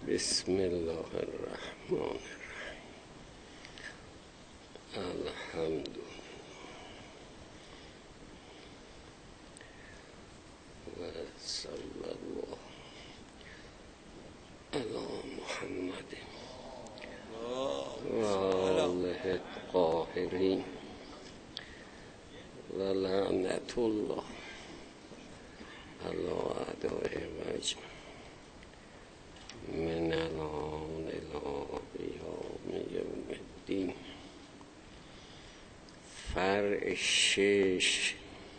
بسم الله الرحمن الرحیم. الحمد و صلی الله علی محمد و آله الطاهرین و لعنت الله علی اعدائهم اجمعین من الان الی قیام یوم الدین. فرع 6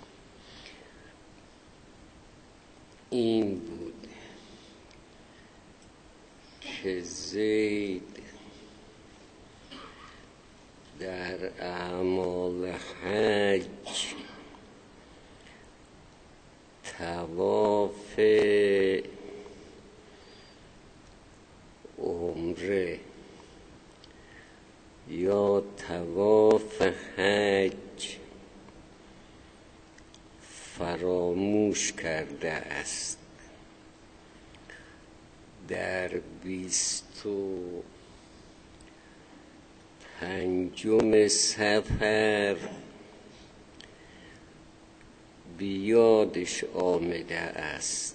این بود که زید در اعمال حج طواف عمره یا طواف حج فراموش کرده است. در 25 صفر بیادش آمده است.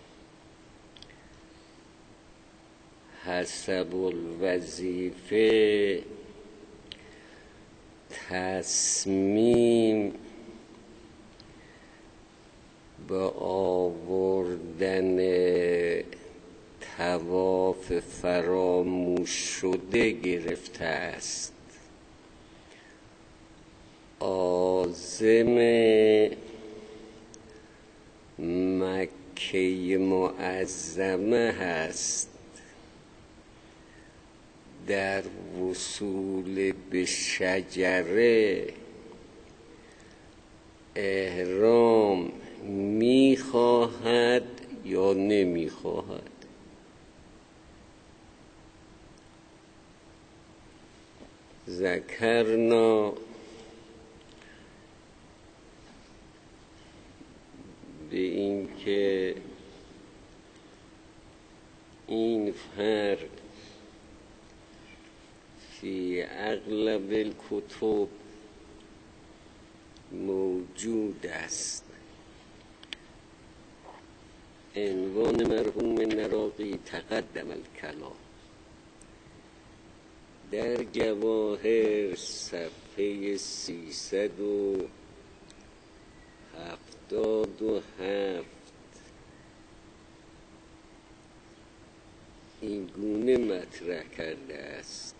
حسب الوظیفه تصمیم به آوردن طواف فراموش شده گرفته است. عازم مکه معظمه هست. در وصول به شجره احرام میخواهد یا نمیخواهد؟ ذکرنا به این که این فرق فی اغلب الکتب موجود است. عنوان مرحوم نراقی تقدم الکلام. در جواهر صفحه 377 این گونه مطرح کرده است: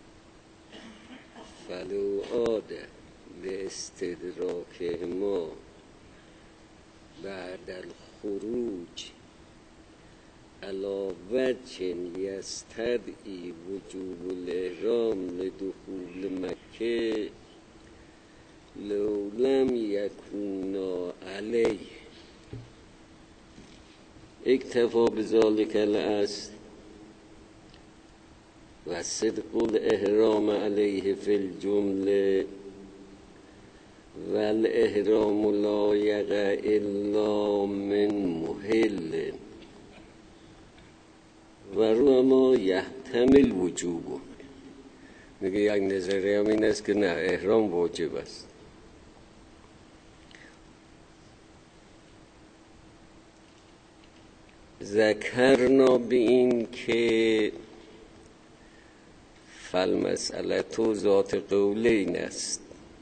فلو عاد لاستدراکهما بعد الخروج علی وجه یستدعی وجوب الاحرام لدخول مکه لو لم یکونا علیه اکتفا بذلک الاصل و صدق الاحرام علیه فی الجمله و الاحرام لا یقع الا من محل و ربما یحتمل وجوبه. میگه یک نظریه هم این است که نه، احرام واجب است. ذکرنا به این که فالمسئله تو ذات قولین است.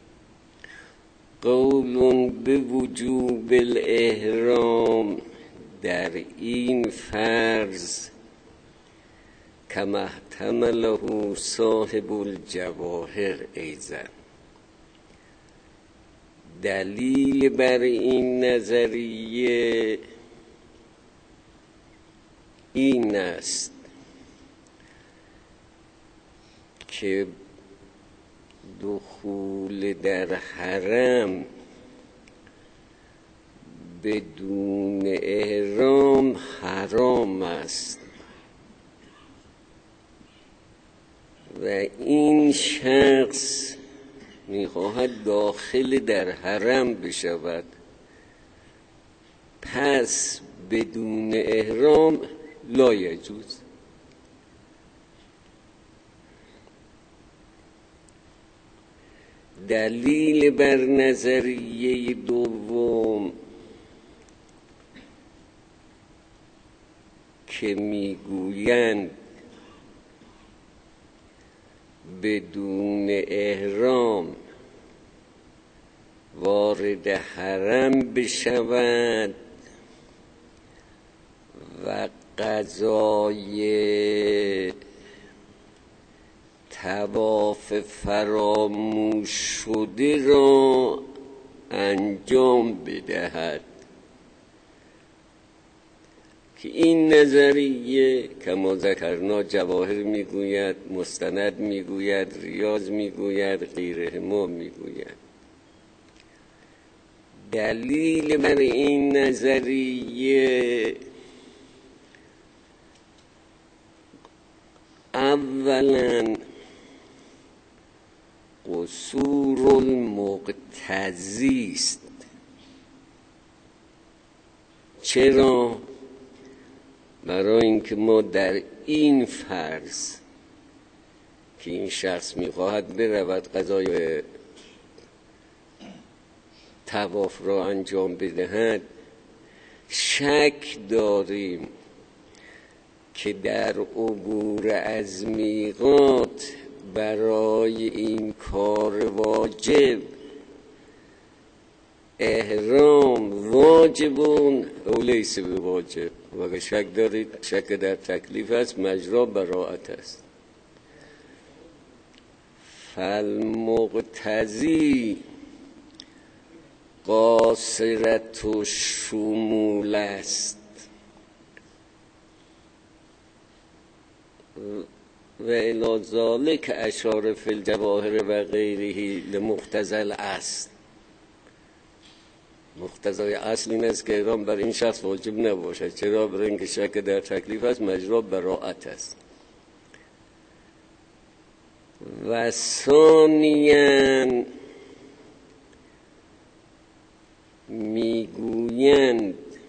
قول به وجوب الاحرام در این فرض کما احتمله صاحب الجواهر ایضا. دلیل بر این نظریه این است که دخول در حرم بدون احرام حرام است و این شخص میخواهد داخل در حرم بشود، پس بدون احرام لا یجوز. دلیل بر نظریه دوم که میگویند بدون احرام وارد حرم بشود و قضای طواف فراموش شده را انجام بدهد، که این نظریه کما ذکرنا جواهر میگوید، مستند میگوید، ریاض میگوید، غیرهما میگوید. دلیل بر این نظریه اولا قصور المقتضی است. چرا؟ برای اینکه ما در این فرض که این شخص میخواهد برود قضای طواف را انجام بدهد شک داریم که در عبور از میقات برای این کار واجب احرام واجبون او لیس بواجب. و اگر شک دارید، شک در تکلیف است، مجرا براءت است. فالمقتضی قاصرت الشمول است و الی ذلک اشار فی الجواهر و غیره لمقتضی الاصل. مقتضای اصل این است که احرام بر این شخص واجب نباشد. چرا؟ برای اینکه شک در تکلیف است، مجرا براءت است. و ثانیاً میگویند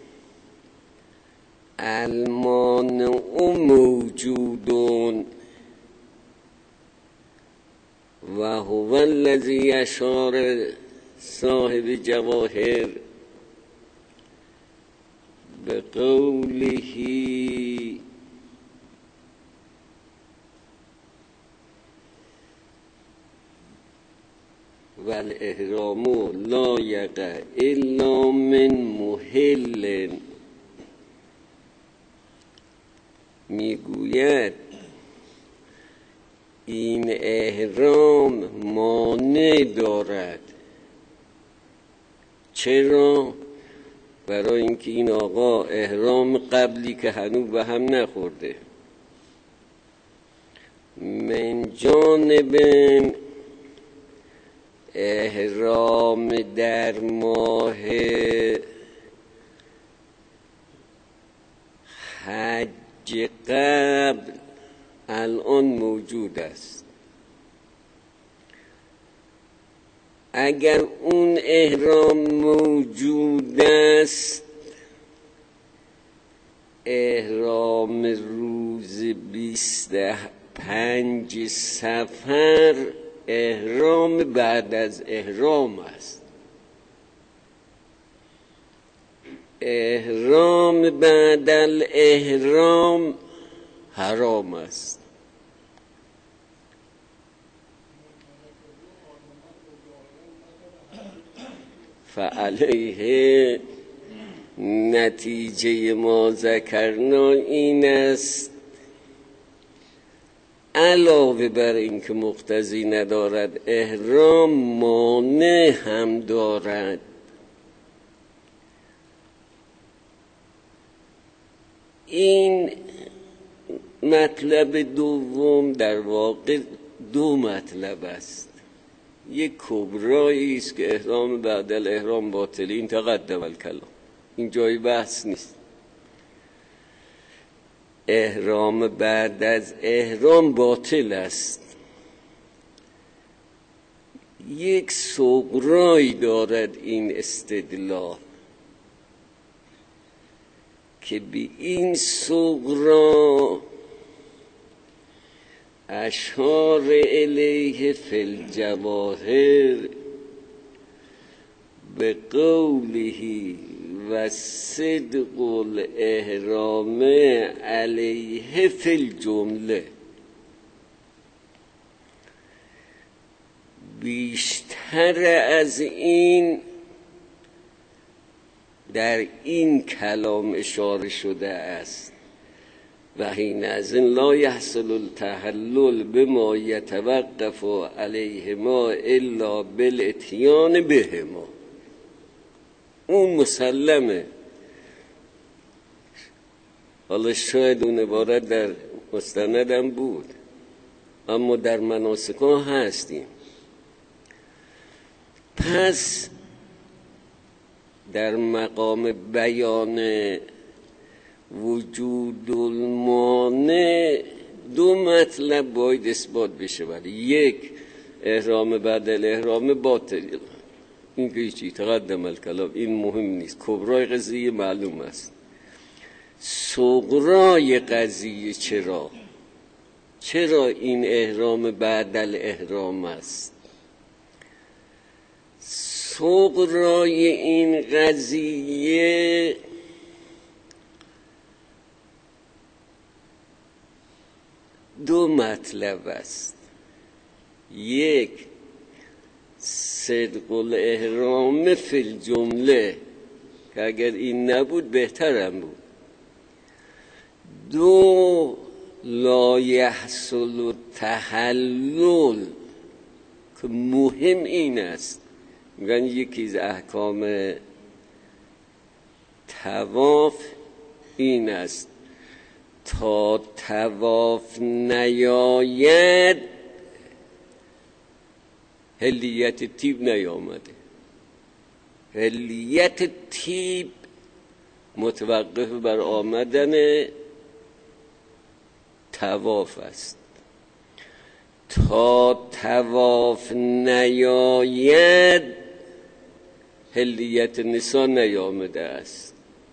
المانع موجودون و هو الذی اشار صاحب جواهر به قوله والاحرام لا یقع الا من محل. میگوید این احرام مانع دارد. چرا؟ برای اینکه این آقا احرام قبلی که هنوز به هم نخورده من جانب احرام در ماه حج قبل الان موجود است. اگر اون احرام موجود است، احرام روز 25 صفر احرام بعد از احرام است. احرام بعد الاحرام حرام است. فعلیه نتیجه ما ذکرنا این است، علاوه بر این که مقتضی ندارد، احرام مانع هم دارد. این مطلب دوم در واقع دو مطلب است. یک کبرایی است که احرام بعد الاحرام باطل، این تقدم الکلام، این جای بحث نیست. احرام بعد از احرام باطل است. یک صغرایی دارد این استدلال که به این صغرا اشار الیه فی الجواهر به قوله و صدق الاحرام علیه فی الجمله. بیشتر از این در این کلام اشاره شده است و حینئذ لا یحصل التحلل بما یتوقف علیهما الا بالاتیان بهما. اون مسلمه. حالا شاید اون عبارت در مستندم بود، اما در مناسک ها هستیم. پس در مقام بیان وجود المانع دو مطلب باید اثبات بشه. ولی یک، احرام بعد الاحرام باطل، این که هیچی تقدم الکلام، این مهم نیست. کبرای قضیه معلوم است. صغرای قضیه چرا این احرام بعد الاحرام است؟ صغرای این قضیه دو مطلب است. یک، صدق الاحرام فی الجمله که اگر این نبود بهترم بود. دو، لا یحصل التحلل که مهم این است. میگن یکی از احکام طواف این است تا طواف نیاید حلیت طیب نیامده. حلیت طیب متوقف بر آمدن طواف است. تا طواف نیاید حلیت نسا نیامده است.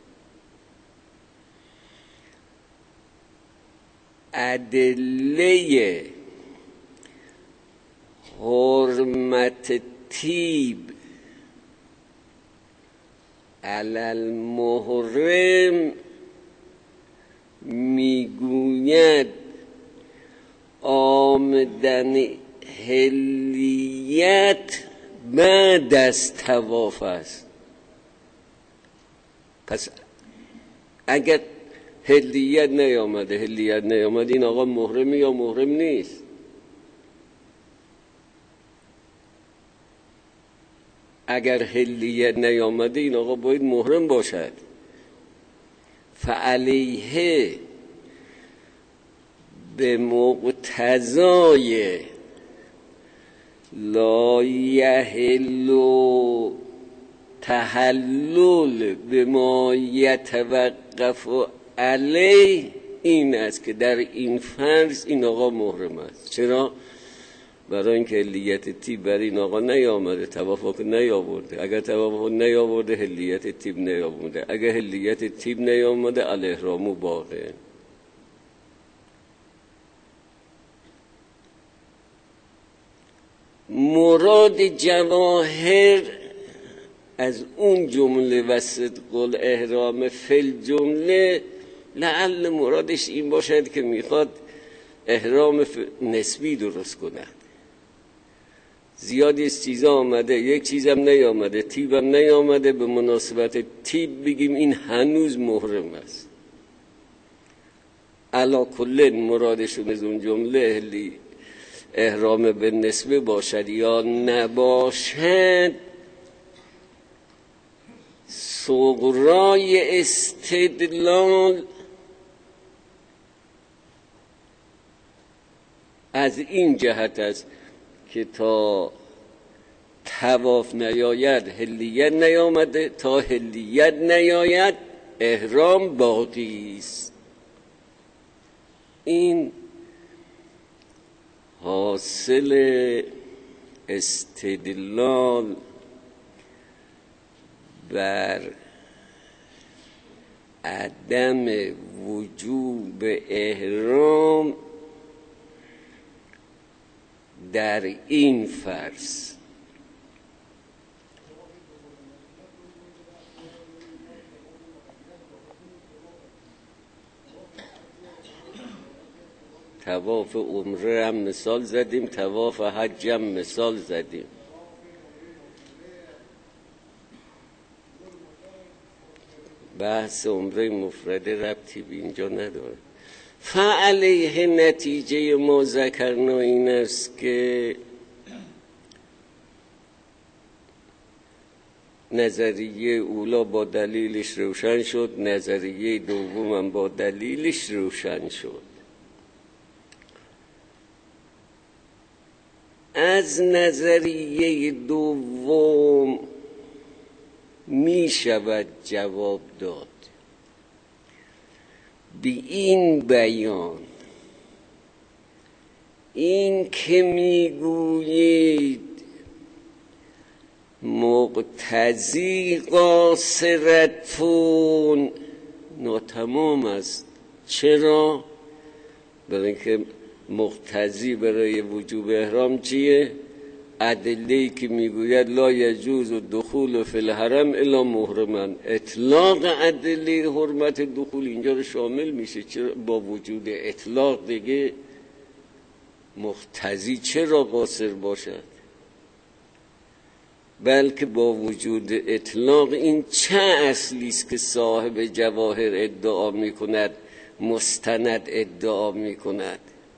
ادله حرمت طیب علی المحرم میگوید آمدن حلیت بعد از طواف است. پس اگر حلیت نیامده این آقا محرمی یا محرم نیست؟ اگر حلیت نیامده این آقا باید محرم باشد. فعلیه به مقتضای لا یحل تحلل به ما یتوقف علیه این است که در این فرض این آقا محرم است. چرا؟ برای اینکه حلیت طیب بر این آقا نیامده، طواف نیاورده. اگر طواف نیاورده حلیت طیب نیامده. اگر حلیت طیب نیامده الاحرام باقی. مراد جواهر از اون جمله و صدق الاحرام فی الجمله لعل مرادش این باشد که میخواد احرام نسبی درست کند. زیادی از چیزا آمده، یک چیزم نیامده، طیبم نیامده، به مناسبت طیب بگیم این هنوز محرم است. علا کل مرادشون از اون جمله احرام به نسبه باشد یا نباشد، صغرای استدلال از این جهت است که تا طواف نیاید حلیت نیامده، تا حلیت نیاید احرام باقی است. این حاصل استدلال بر عدم وجوب احرام در این فرض. طواف عمره هم مثال زدیم، طواف حج هم مثال زدیم. بحث عمره مفرده ربطی به اینجا نداره. فعلیه نتیجه ما ذکرنا این است که نظریه اولا با دلیلش روشن شد، نظریه دوم هم با دلیلش روشن شد. از نظریه دوم می شود جواب داد به این بیان: این که میگویید مقتضی قاصرتون ناتمام است. چرا؟ برای اینکه مقتضی برای وجوب احرام چیه؟ ادله‌ای که میگوید لا یجوز دخول فی الحرم الا محرما. اطلاق ادله حرمت دخول اینجا رو شامل میشه. چرا با وجود اطلاق دیگه مقتضی چرا قاصر باشد؟ بلکه با وجود اطلاق این چه اصلی است که صاحب جواهر ادعا میکند، مستند ادعا میکند؟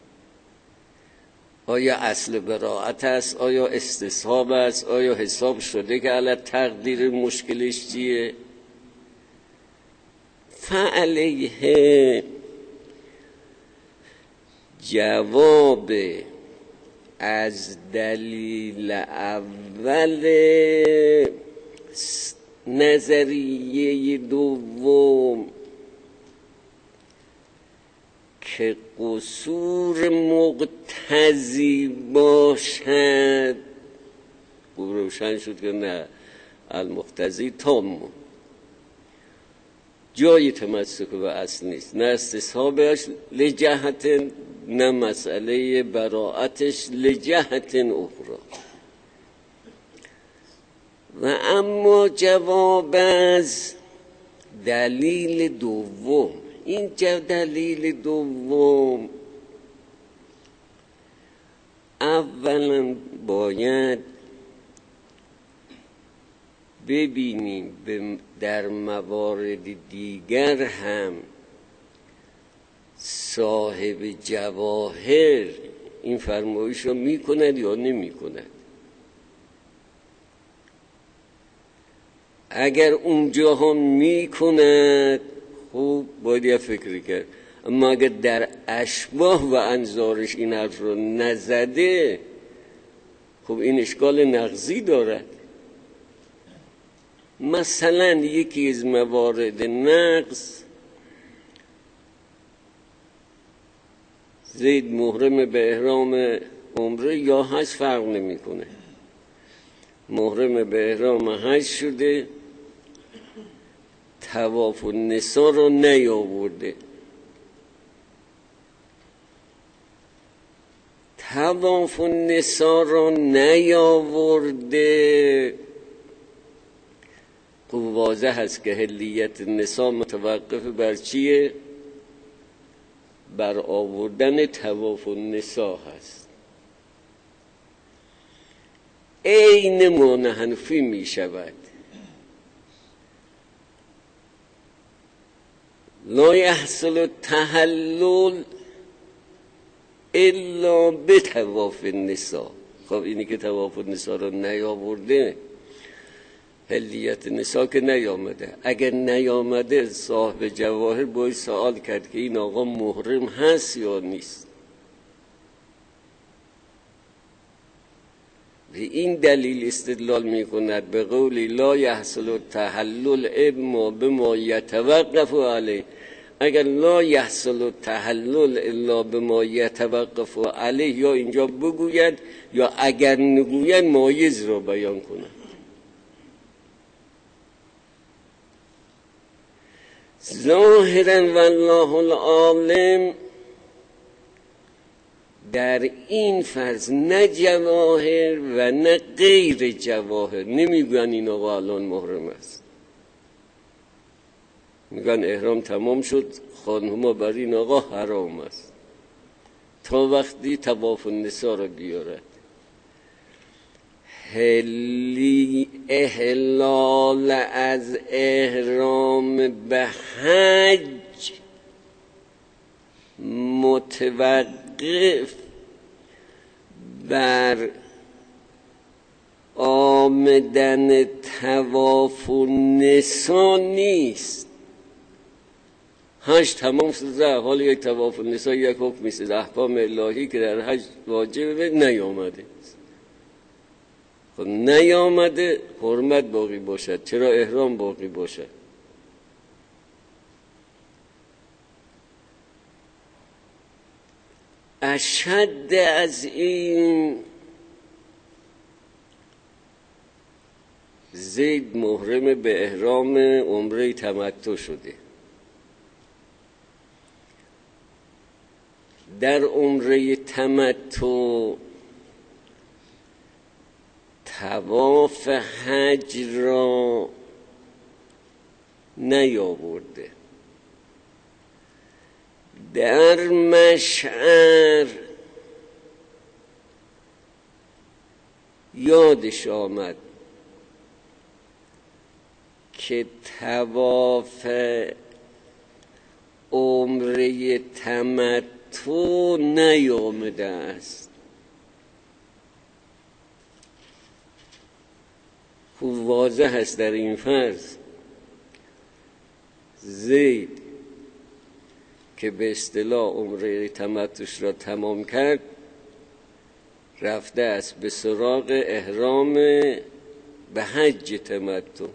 آیا اصل براءت است؟ آیا استصحاب است؟ آیا حساب شده که علی تقدیر مشکلش چیه؟ فعلیه جواب از دلیل اول نظریه دوم که قصور مقتضی باشد، روشن شد که نه، المقتضی تام، جای تمسک به اصل نیست، نه استصحابش لجهت، نه مسئله براعتش لجهت اخرى. و اما جواب از دلیل دوم، این دلیل دوم اولا باید ببینیم در موارد دیگر هم صاحب جواهر این فرمایش رو میکند یا نمیکند. اگر اونجاها میکند خوب باید یه فکری کرد، اما اگر در اشباه و انظارش این حرف رو نزده، خب این اشکال نقضی دارد. مثلا یکی از موارد نقض، زید محرم به احرام عمره یا حج فرق نمیکنه، محرم به احرام حج شده، طواف النساء رو نیاورده. طواف النساء رو نیاورده، خب واضح هست که حلیت نساء متوقف بر چیه؟ بر آوردن طواف النساء هست. عین مانع حنفی می شود. لا یحصل التحلل الا به طواف النساء. خب اینی که طواف النساء رو نیاورده، حلیت نساء که نیامده. اگر نیامده صاحب جواهر باید سوال کرد که این آقا محرم هست یا نیست. به این دلیل استدلال می کند به قول لا یحصل التحلل اما بما یتوقف علیه. اگر لا یحصل التحلل الا بما یتوقف علیه، یا اینجا بگوید یا اگر نگوید مایز را بیان کند. ظاهرا والله العالم در این فرض نه جواهر و نه غیر جواهر نمیگن این آقا الان محرم است، میگن احرام تمام شد، خانوما بر این آقا حرام است تا وقتی طواف النساء را بیارد. احلال از احرام به حج متوقف بر آمدن طواف النساء نیست. حج تمام شده، حال یک طواف النساء یک حکمی است، احکام الهی که در حج واجبه نیامده. خب نیامده حرمت باقی باشد، چرا احرام باقی باشد؟ اشد از این زید محرم به احرام عمره تمتع شده. در عمره تمتع طواف حج را نیاورده، در مشعر یادش آمد که طواف عمره تمتع نیامده است. خوب واضح است در این فرض زید که به اصطلاح عمره تمتعش را تمام کرد رفته است به سراغ احرام به حج تمتع.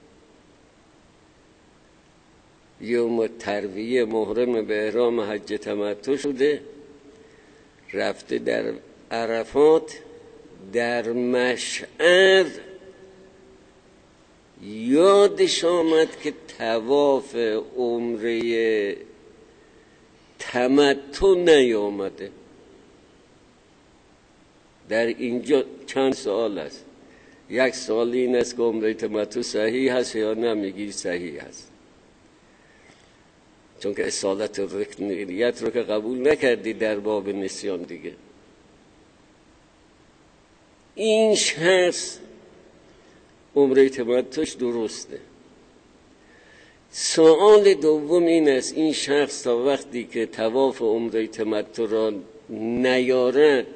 یوم ترویه محرم به احرام حج تمتع شده، رفته در عرفات، در مشعر یادش آمد که طواف عمره تمتع نیامده. در اینجا چند سوال است. یک سوال این است که عمره تمتع صحیح هست یا نه؟ میگی صحیح هست، چون که اصالت رکنیت رو که قبول نکردی در باب نسیان دیگه. این شخص عمره تمتعش درسته. سوال دوم این است این شخص تا وقتی که طواف عمره تمتع را نیارد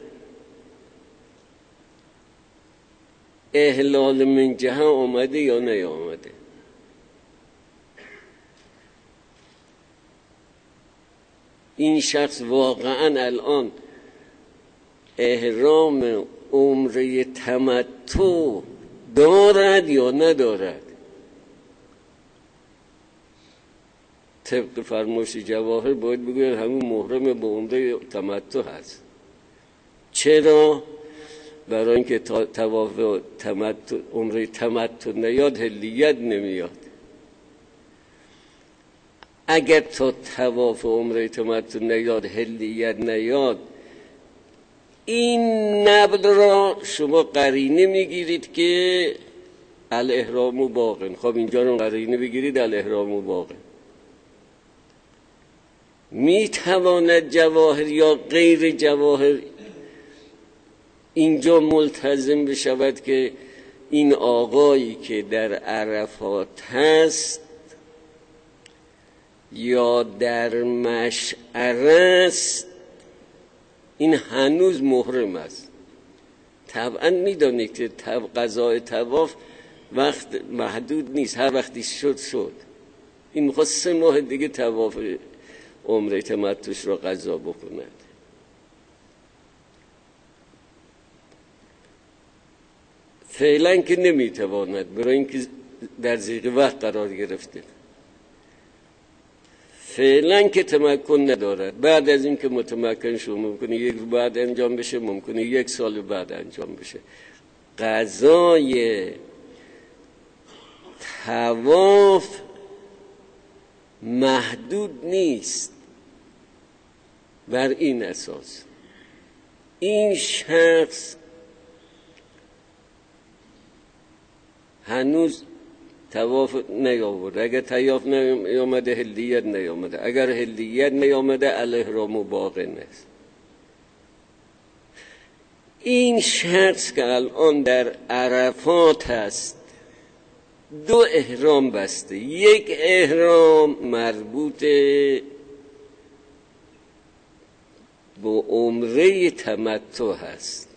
احلال من جهه آمده یا نیامده؟ این شخص واقعا الان احرام عمره تمتع دارد یا ندارد؟ طبق فرمایش جواهر باید بگوید همون محرم به عمره تمتع هست. چرا؟ برای اینکه طواف تمتع عمره تمتع نیاد هلیت نمیاد. اگر تا طواف عمره تمتع نیاد هلیت نیاد، این نبض را شما قرینه میگیرید که الاحرام باقٍ. خب اینجا رو قرینه بگیرید الاحرام باقٍ. میتواند جواهر یا غیر جواهر اینجا ملتزم بشود که این آقایی که در عرفات هست یا در مشعر است این هنوز محرم است. طبعا میدانید که قضاء طواف وقت محدود نیست، هر وقتی شد. این میخواد 3 ماه دیگه طواف عمره تمتعش را قضا بکند. فعلا که نمیتواند، برای اینکه در ضیق وقت قرار گرفته. فعلا که تمکن ندارد. بعد از این که متمکن شد ممکنه 1 روز بعد انجام بشه، ممکنه 1 سال بعد انجام بشه. قضای طواف محدود نیست. بر این اساس این شخص هنوز طواف نیاورده. اگر طواف نیامده حلیت نیامده. اگر حلیت نیامده الاحرام باقی است. این شخص که الان در عرفات است دو احرام بسته. یک احرام مربوط با عمره تمتع هست،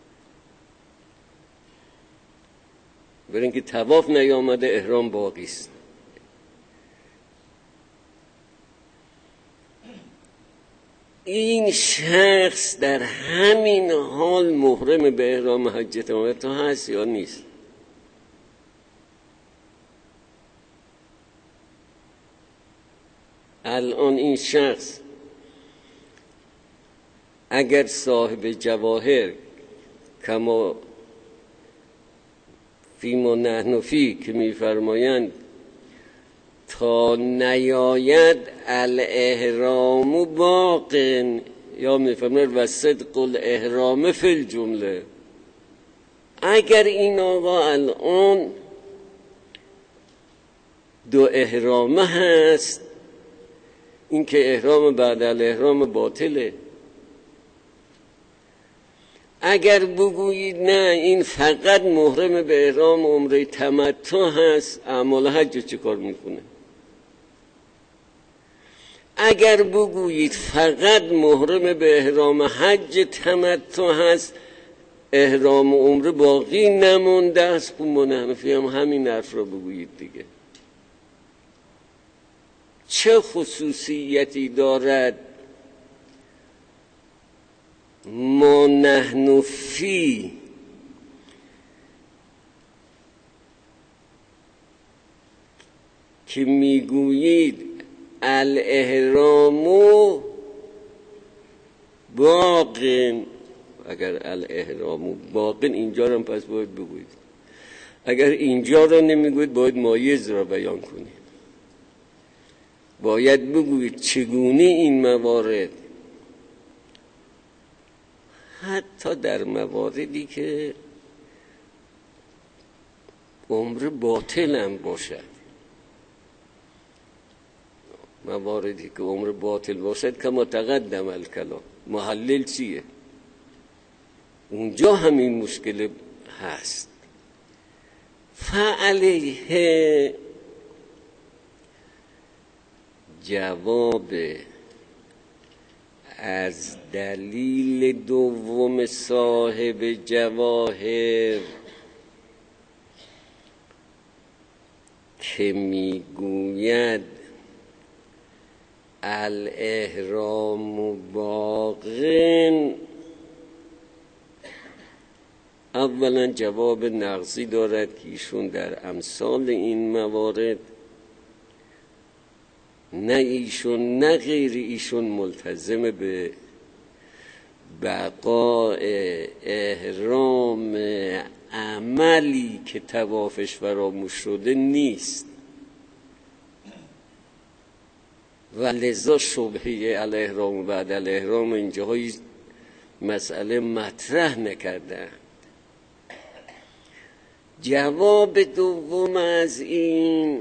برای اینکه طواف نیامده احرام باقی است. این شخص در همین حال محرم به احرام حج تمتع هست یا نیست؟ الان این شخص اگر صاحب جواهر کما فیما نحن فی که میفرمایند تا نیاید الاحرام باقن، یا میفرمایند و صدق الاحرام فی الجمله، اگر این آقا الان دو احرامه هست، این که احرام بعد الاحرام باطله. اگر بگویید نه این فقط محرم به احرام عمره تمتع هست، اعمال حج چه کار میکنه؟ اگر بگویید فقط محرم به احرام حج تمتع هست، احرام عمره باقی نمونده است، خب ما حنفی هم همین حرف رو بگویید دیگه. چه خصوصیتی دارد ما نحن فی که میگویید الاحرام باقن؟ اگر الاحرام باقن اینجا رو پس باید بگویید. اگر اینجا رو نمیگویید باید مایز را بیان کنید. باید بگویید چگونه این موارد، حتی در مواردی که عمر باطل هم باشد، مواردی که عمر باطل باشد که متقدم الکلام، محلل چیه؟ اونجا همین مشکل هست. فعلیه جواب از دلیل دوم صاحب جواهر که میگوید الاحرام باقن، اولا جواب نقضی دارد که ایشون در امثال این موارد نه ایشون نه غیر ایشون ملتزم به بقاء احرام عملی که طوافش فراموش شده نیست و لذا شبهه الاحرام بعد الاحرام اینجاهای مسئله مطرح نکردند. جواب دوم از این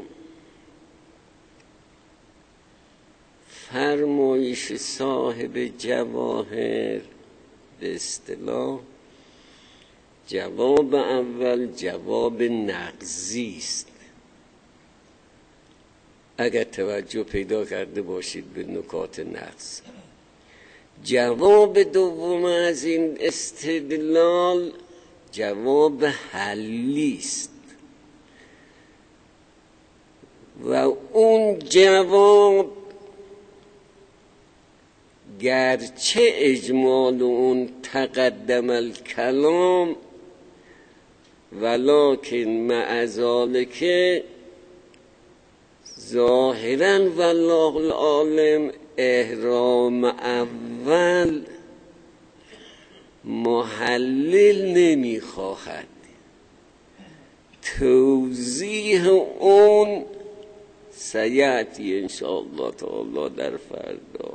فرمایش صاحب جواهر به اصطلاح جواب اول جواب نقضی است. اگر توجه پیدا کرده باشید به نکات نقض. جواب دوم از این استدلال جواب حلی است و اون جواب گرچه اجمال اون تقدم الکلام ولکن مع ذالک ظاهرا والله العالم احرام اول محلل نمیخواهد. توضیح اون سیأتی انشاءالله تعالی در فردا.